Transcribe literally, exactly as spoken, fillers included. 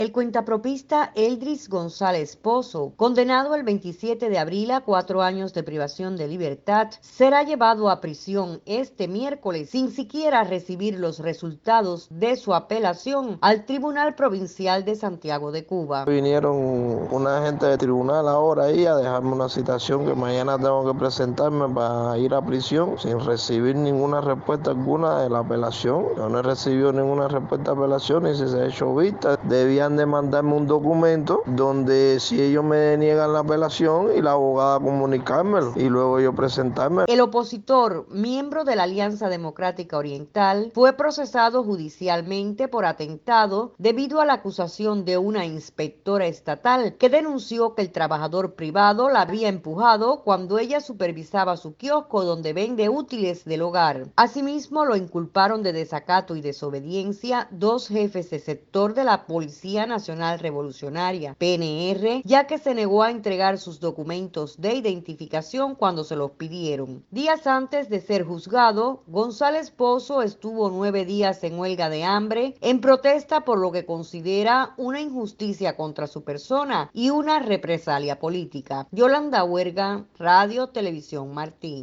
El cuentapropista Eldris González Pozo, condenado el veintisiete de abril a cuatro años de privación de libertad, será llevado a prisión este miércoles sin siquiera recibir los resultados de su apelación al Tribunal Provincial de Santiago de Cuba. Vinieron una gente del tribunal ahora ahí a dejarme una citación que mañana tengo que presentarme para ir a prisión sin recibir ninguna respuesta alguna de la apelación. Yo no he recibido ninguna respuesta de apelación y si se ha hecho vista, debían de mandarme un documento donde si ellos me niegan la apelación y la abogada comunicármelo y luego yo presentarme. El opositor, miembro de la Alianza Democrática Oriental, fue procesado judicialmente por atentado debido a la acusación de una inspectora estatal que denunció que el trabajador privado la había empujado cuando ella supervisaba su kiosco donde vende útiles del hogar. Asimismo, lo inculparon de desacato y desobediencia dos jefes de sector de la Policía Nacional Revolucionaria, P N R, ya que se negó a entregar sus documentos de identificación cuando se los pidieron. Días antes de ser juzgado, González Pozo estuvo nueve días en huelga de hambre en protesta por lo que considera una injusticia contra su persona y una represalia política. Yolanda Huerga, Radio Televisión Martí.